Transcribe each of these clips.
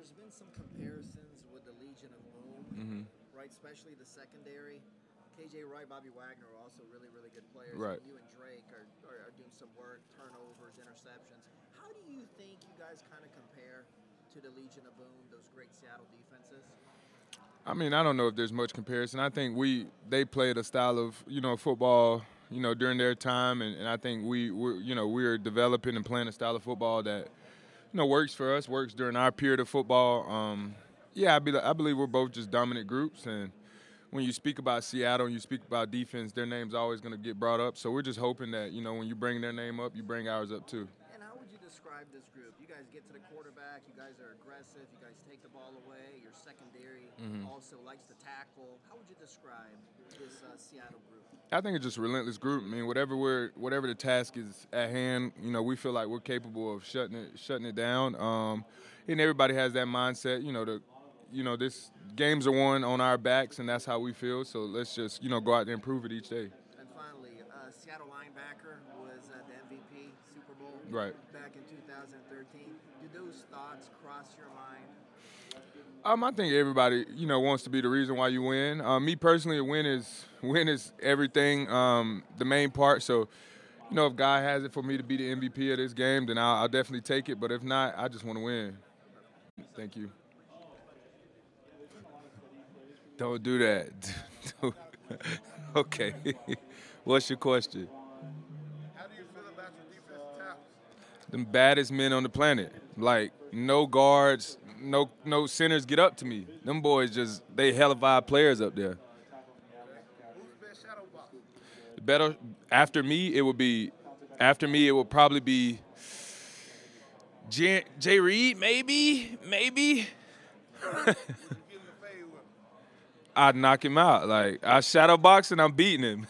there's been some comparisons with the Legion of Boom, Mm-hmm. right? Especially the secondary. KJ Wright, Bobby Wagner are also really, really good players. Right. And you and Drake are doing some work, turnovers, interceptions. How do you think you guys kind of compare to the Legion of Boom, those great Seattle defenses? I mean, I don't know if there's much comparison. I think they played a style of football during their time, and I think we're developing and playing a style of football that works for us, works during our period of football. Yeah, I believe we're both just dominant groups, and when you speak about Seattle and you speak about defense, their name's always going to get brought up. So we're just hoping that when you bring their name up, you bring ours up too. And how would you describe this group? You guys get to the quarterback. You guys are aggressive. You guys take the ball away. Your secondary also likes to tackle. How would you describe this Seattle group? I think it's just a relentless group. I mean, whatever the task is at hand, we feel like we're capable of shutting it down. And everybody has that mindset. This games are won on our backs, and that's how we feel. So let's just go out there and prove it each day. And finally, Seattle linebacker was the MVP Super Bowl Right. back in 2013. Do those thoughts cross your mind? I think everybody, wants to be the reason why you win. Me personally, a win is everything. The main part. So, if God has it for me to be the MVP of this game, then I'll definitely take it. But if not, I just want to win. Thank you. Don't do that. Okay. What's your question? How do you feel about your defensive tackles? The baddest men on the planet. Like no guards, no centers get up to me. Them boys they hellified players up there. Who's the best shadow box? The better after me, it would probably be Jay Reed, maybe. Would you give him the fade with him? I'd knock him out. Like I shadow box and I'm beating him.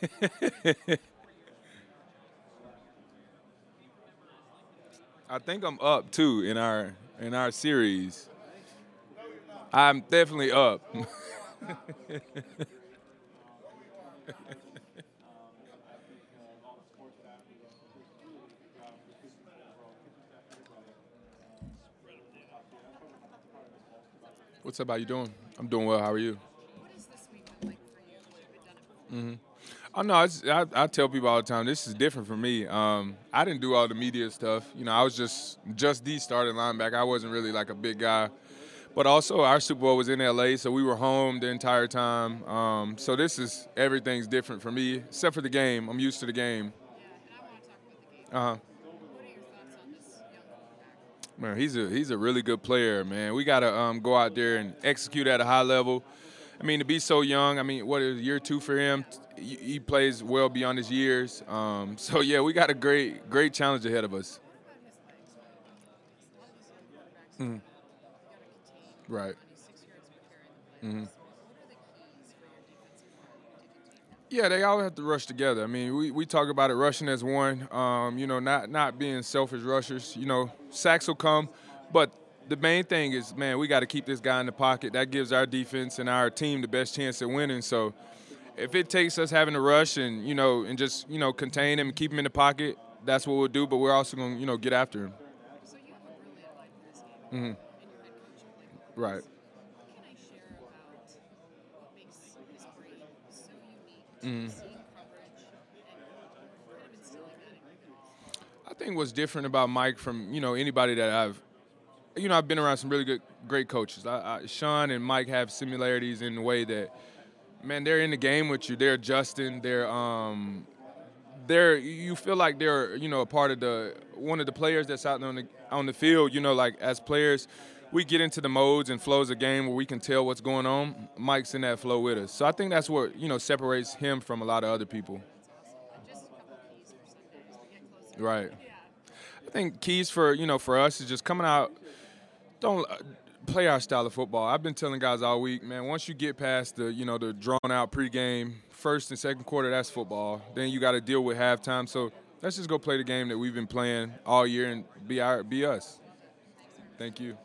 I think I'm up too in our series. I'm definitely up. What's up? How you doing? I'm doing well. How are you? What has this week been like for you? You've done it before. Oh no, I tell people all the time this is different for me. I didn't do all the media stuff. I was just the starting linebacker. I wasn't really like a big guy, but also our Super Bowl was in LA, so we were home the entire time. So everything's different for me, except for the game. I'm used to the game. Yeah, and I want to talk about the game. Uh huh. What are your thoughts on this young quarterback? Man, he's a really good player, man. We got to go out there and execute at a high level. I mean, to be so young, I mean, what is year 2 for him? He plays well beyond his years. So, yeah, we got a great challenge ahead of us. What about his legs? A lot of these young quarterbacks, you got to contain Right. 26 yards per carry in the playoffs. What are the keys for your defensive line to contain that? Yeah, they all have to rush together. I mean, we talk about it rushing as one, not being selfish rushers. Sacks will come, but the main thing is, man, we got to keep this guy in the pocket. That gives our defense and our team the best chance at winning. So if it takes us having to rush and, and just, contain him and keep him in the pocket, that's what we'll do, but we're also going to, get after him. So you have a brilliant eye for this game, and your head coach, Blake Bortles. Right. What can I share about what makes his brain so unique to seeing coverage and kind of instilling that in your guys? I think what's different about Mike from, anybody that I've been around some really great coaches. Sean and Mike have similarities in the way that, man, they're in the game with you. They're adjusting. You feel like they're, a part of one of the players that's out on the field. Like as players, we get into the modes and flows of game where we can tell what's going on. Mike's in that flow with us. So I think that's what, separates him from a lot of other people. That's awesome. And just a couple keys for Sunday as we get closer. Right. Yeah. I think keys for us is just coming out. Don't play our style of football. I've been telling guys all week, man, once you get past the drawn out pregame, first and second quarter, that's football. Then you got to deal with halftime. So let's just go play the game that we've been playing all year and be us. Thank you.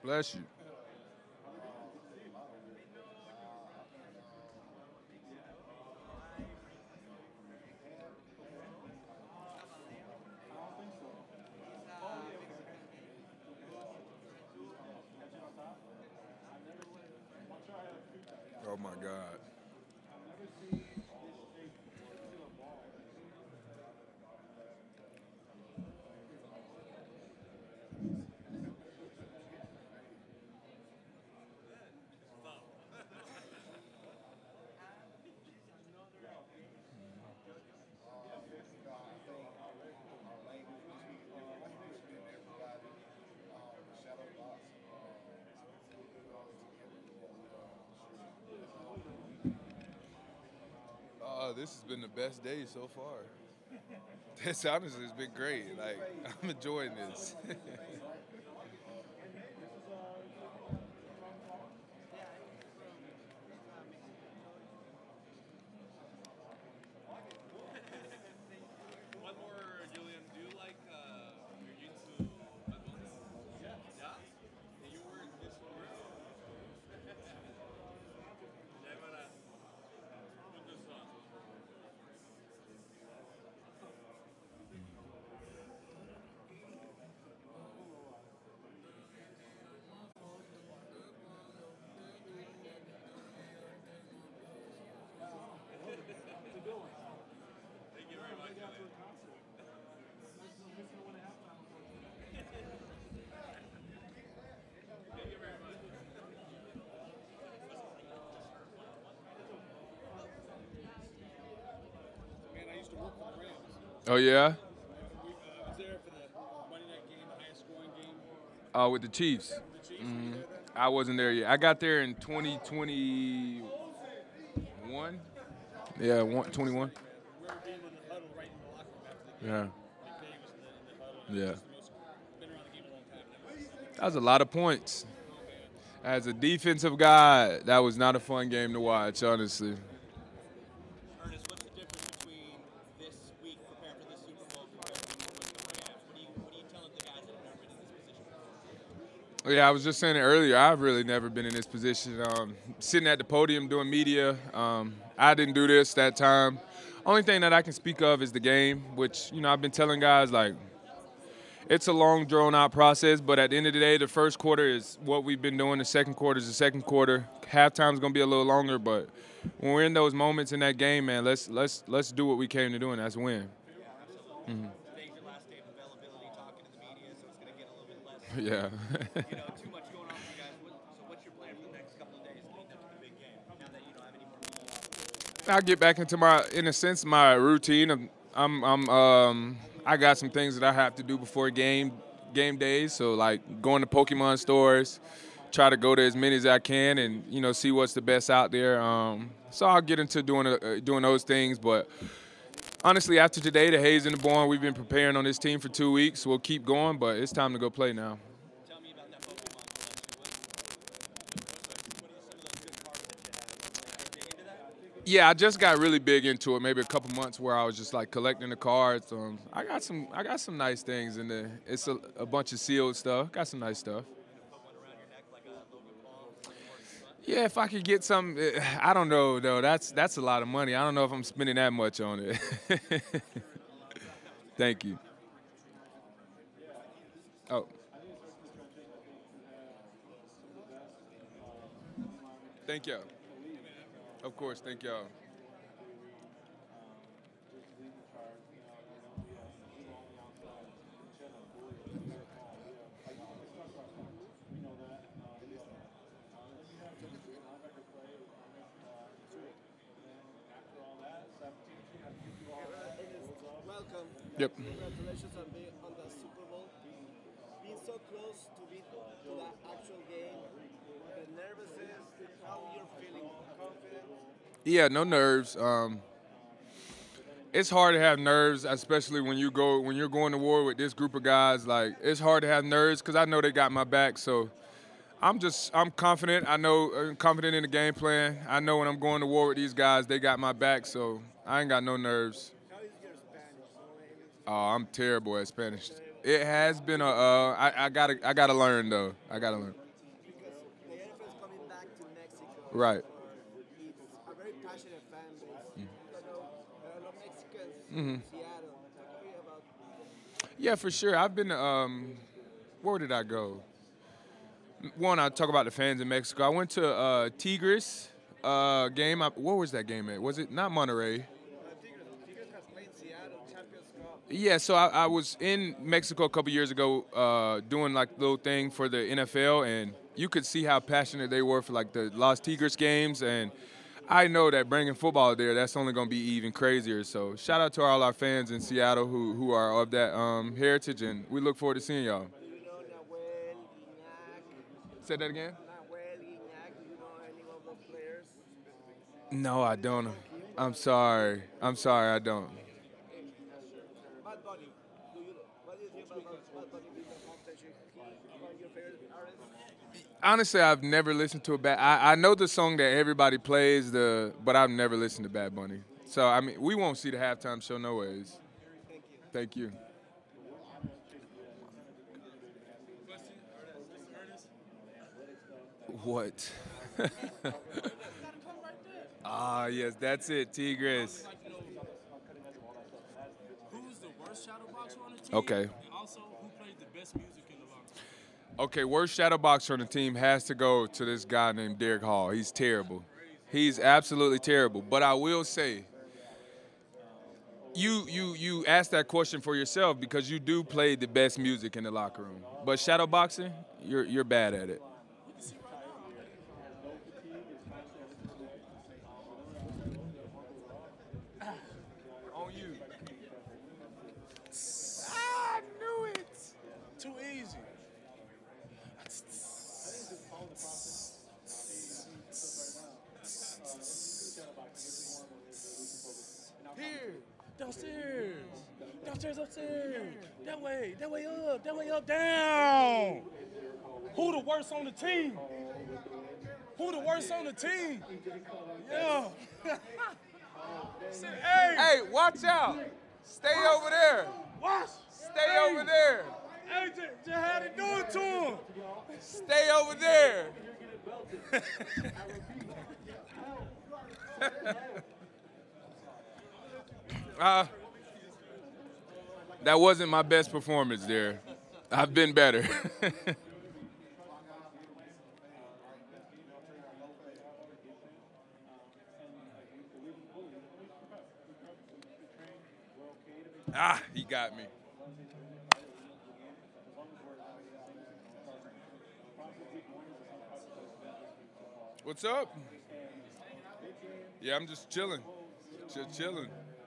Bless you. Oh my God. This has been the best day so far. This honestly has been great. Like, I'm enjoying this. One more, Julian. Do you like your YouTube albums? Yeah. Yeah? You were in this one. Yeah, but put this on. Thank you very much, Julian. Thank you very much. Man, I used to work for the Rams. Oh, yeah? I was there for the Monday night game, the highest scoring game. With the Chiefs. The Chiefs, were you there then? I wasn't there yet. I got there in 2021. Yeah, 21. I remember being in the huddle right in the locker room after the game. Yeah. McVay was in the huddle. Yeah. Just the most, been around the game a long time. That was a lot of points. As a defensive guy, that was not a fun game to watch, honestly. Ernest, what's the difference between this week preparing for the Super Bowl compared to the Rams? What are you telling the guys that have never been in this position? Yeah, I was just saying it earlier. I've really never been in this position. Sitting at the podium doing media, I didn't do this that time. Only thing that I can speak of is the game, which, I've been telling guys, like, it's a long, drawn-out process, but at the end of the day, the first quarter is what we've been doing. The second quarter is the second quarter. Halftime's going to be a little longer, but when we're in those moments in that game, man, let's do what we came to do, and that's win. Today's your last day of availability, talking to the media, so it's going to get a little bit less. Yeah. Too much going on for you guys. So what's your plan for the next couple of days leading up to the big game? Now that you don't have any more media. I'll get back into my routine. I got some things that I have to do before game days. So like going to Pokemon stores, try to go to as many as I can, and see what's the best out there. So I'll get into doing those things. But honestly, after today, the Hayes and the Bourne, we've been preparing on this team for 2 weeks. We'll keep going, but it's time to go play now. Tell me about that Pokemon collection. What are some of those good cards that you have? Dig into that? Yeah, I just got really big into it. Maybe a couple months where I was just like collecting the cards. I got some nice things in there. It's a bunch of sealed stuff. Got some nice stuff. Put one around your neck like a Logan Paul. Yeah, if I could get some, I don't know though. That's a lot of money. I don't know if I'm spending that much on it. Thank you. Oh. Thank y'all. Of course, thank y'all. Welcome. Yep. Congratulations on being on the Super Bowl. Being so close to the actual game. The nervousness, how you're feeling, confident. Yeah, no nerves. It's hard to have nerves, especially when you're going to war with this group of guys. Like, it's hard to have nerves because I know they got my back. So I'm confident. I'm confident in the game plan. I know when I'm going to war with these guys, they got my back. So I ain't got no nerves. How is your Spanish? Oh, I'm terrible at Spanish. It has been I gotta learn though. I gotta learn. Right. It's a very passionate fan base. You know, there are a lot of Mexicans Mm-hmm. in Seattle. Talk to me about Yeah, for sure. I've been where did I go? One, I talk about the fans in Mexico. I went to Tigres game. Where was that game at? Was it not Monterrey? Tigres has played in Seattle Champions Cup. Yeah, so I was in Mexico a couple years ago doing like little thing for the NFL, and you could see how passionate they were for like the Los Tigres games, and I know that bringing football there, that's only going to be even crazier. So shout out to all our fans in Seattle who are of that heritage, and we look forward to seeing y'all. Do you know Nahuel, Iñak, Say that again? Nahuel, Iñak? Do you know any of those players? No, I don't. I'm sorry. I don't. Bad Bunny. What do you think about Bad Bunny being a competition? One of your favorite artists? Honestly, I've never listened to a bad. I know the song that everybody plays, but I've never listened to Bad Bunny. So I mean, we won't see the halftime show no ways. Thank you. Question, Ernest. What? Ah, yes, that's it, Tigres. Who's the worst shadow boxer on the team? Okay. And also, who plays the best music in the locker room? Okay, worst shadow boxer on the team has to go to this guy named Derek Hall. He's terrible. He's absolutely terrible. But I will say, you asked that question for yourself because you do play the best music in the locker room. But shadow boxing, you're bad at it. On you. I knew it. Too easy. Here, downstairs, upstairs. That way up, down. Who the worst on the team? Yeah. Hey, Hey, watch out. Stay over there. watch. Stay over there. Hey, just had to do it to him. Stay over there. That wasn't my best performance there. I've been better. He got me. What's up? Yeah, I'm just chilling. Just chilling.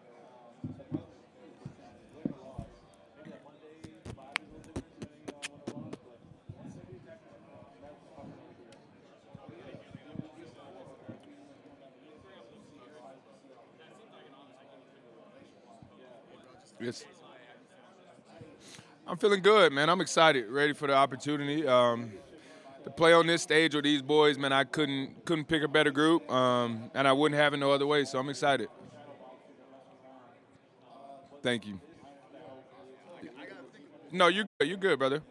Yes. I'm feeling good, man. I'm excited, ready for the opportunity. To play on this stage with these boys, man, I couldn't pick a better group, and I wouldn't have it no other way. So I'm excited. Thank you. No, you're good, brother.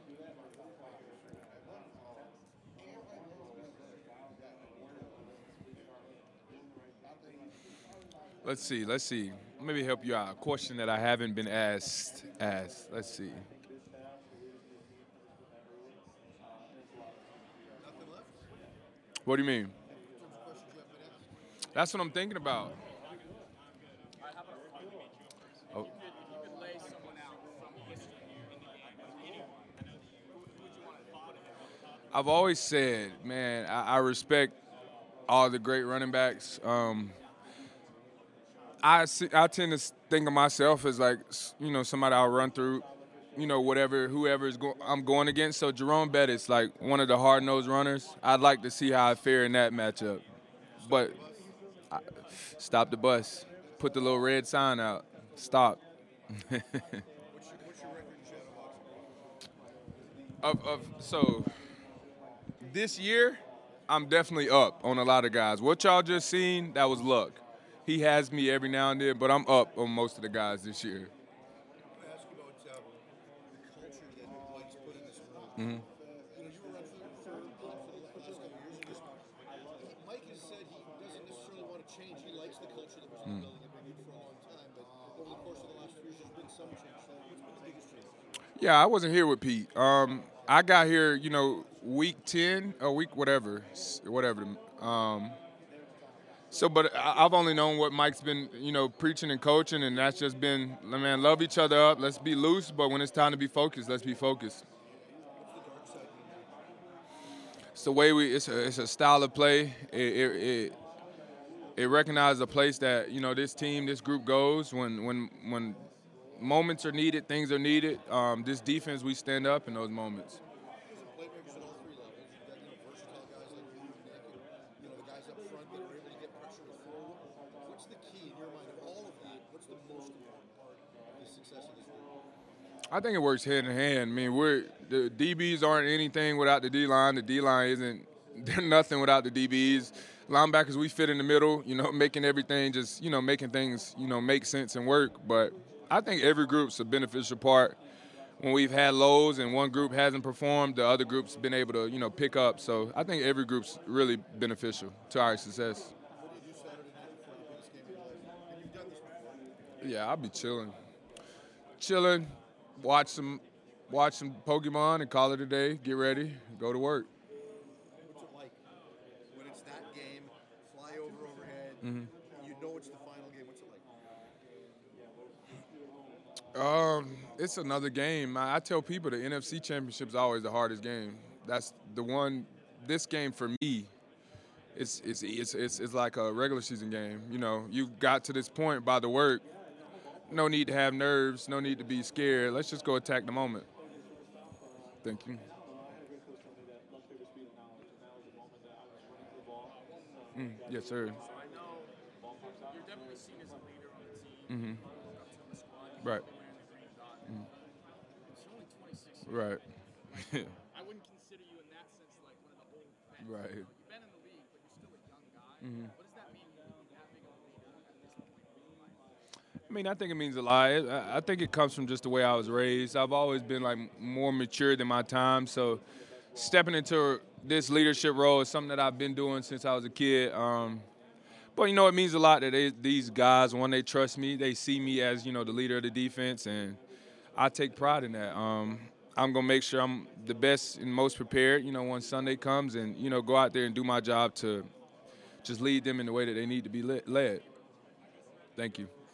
Let's see. Maybe help you out. A question that I haven't been asked. Let's see. What do you mean? That's what I'm thinking about. Oh. I've always said, man, I respect all the great running backs. I tend to think of myself as like, somebody I'll run through, whoever I'm going against. So Jerome Bettis, like one of the hard-nosed runners. I'd like to see how I fare in that matchup. But stop the bus. Put the little red sign out. Stop. What's your record in shadow boxing? So this year, I'm definitely up on a lot of guys. What y'all just seen, that was luck. He has me every now and then, but I'm up on most of the guys this year. I want to ask you about the culture that Mike's put in this room. You were on third pod for the last couple of years. Yeah, I wasn't here with Pete. I got here, week 10 or week whatever. But I've only known what Mike's been, preaching and coaching, and that's just been, man, love each other up. Let's be loose, but when it's time to be focused, let's be focused. It's the way it's a style of play. It recognizes a place that, this group goes when moments are needed, things are needed. This defense, we stand up in those moments. Playmakers at all three levels. You've got versatile guys like you, Nick, and the guys up front that are able to get pressure with forward. What's the key in your mind of all of that? What's the most important part of the success of this group? I think it works hand in hand. I mean, the DBs aren't anything without the D-line. The D-line isn't they're nothing without the DBs. Linebackers, we fit in the middle, making everything just, making things, make sense and work. But I think every group's a beneficial part. When we've had lows and one group hasn't performed, the other group's been able to, pick up. So I think every group's really beneficial to our success. What do you do Saturday night before the biggest game of your life? And you've done this before. Yeah, I'll be chilling, watch some Pokemon and call it a day, get ready, go to work. What's it like when it's that game, fly overhead, you know it's the final game? What's it like? It's another game. I tell people the NFC Championship is always the hardest game. That's the one. This game for me, it's like a regular season game. You got to this point by the work. No need to have nerves. No need to be scared. Let's just go attack the moment. Thank you. Yes, sir. So I know you're definitely seen as a leader on the team. Up to the squad. Right. Wearing the green dot. You're only 26 years Right. I wouldn't consider you in that sense like one of the old vets. Right. You've been in the league, but you're still a young guy. What does that mean to be that big of a leader at this point in your life? I mean, I think it means a lot. I think it comes from just the way I was raised. I've always been more mature than my time. So stepping into this leadership role is something that I've been doing since I was a kid. But, it means a lot that these guys, when they trust me, they see me as, the leader of the defense, and I take pride in that. I'm going to make sure I'm the best and most prepared, when Sunday comes and, go out there and do my job to just lead them in the way that they need to be led. Thank you.